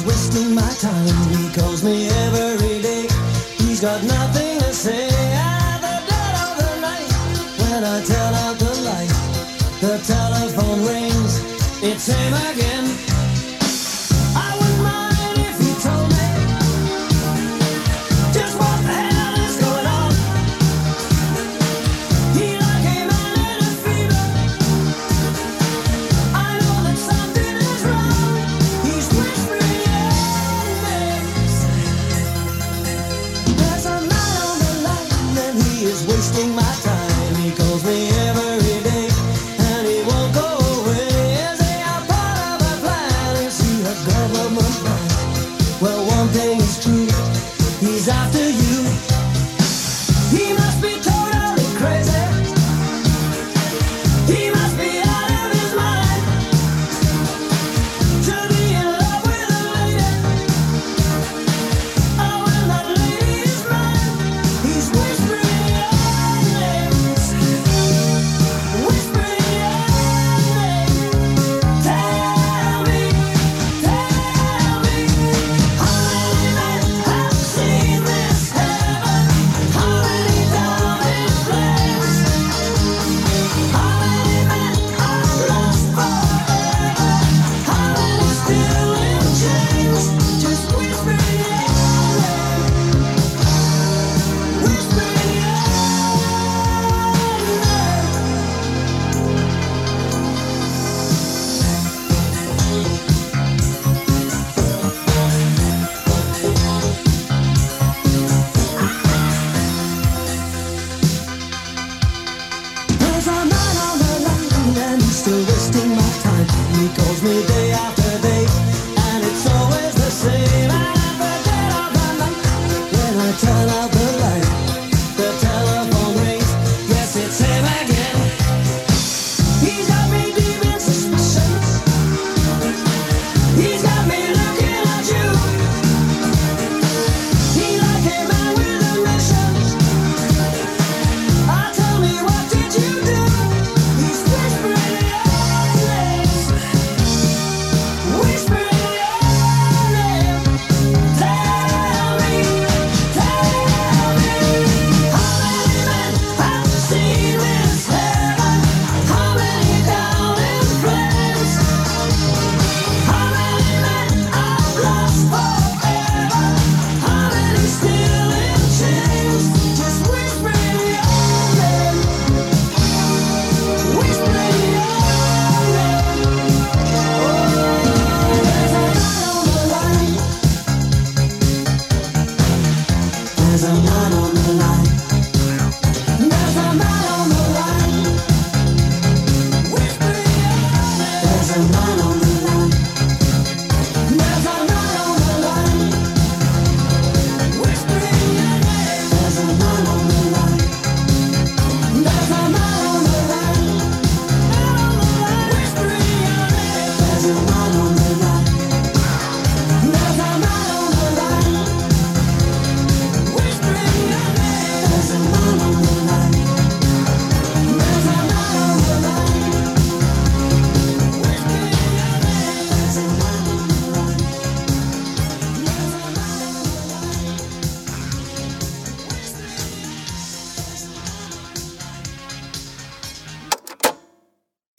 wasting my time. He calls me every day. He's got nothing to say at the dead of the night. When I turn out the light, the telephone rings. It's him again. I wouldn't mind if he told me just what the hell is going on. He like a man in a fever. I know that something is wrong. He's whispering in me. There's a man on the line and he is wasting my time. He calls me every day and he won't go away. Is he a part of a plan? Is he a government man? Well, one thing is true, he's after